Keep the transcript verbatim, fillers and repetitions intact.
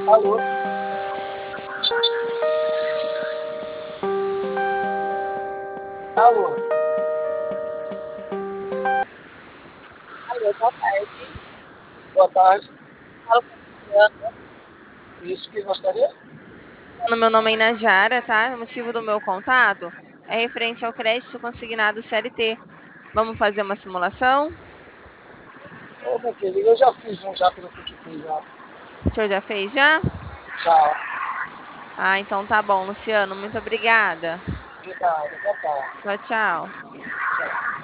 Alô? Alô? Alô, boa tarde. Boa tarde. Falo com a Luciana. Isso que gostaria? Meu nome é Inajara, tá? O motivo do meu contato é referente ao crédito consignado C L T. Vamos fazer uma simulação? Ô, minha querida, eu já fiz um já pelo PicPay já. O senhor já fez já? Tchau. Ah, então tá bom, Luciano. Muito obrigada. Obrigado. Boa tarde. Tchau, tchau. Tchau.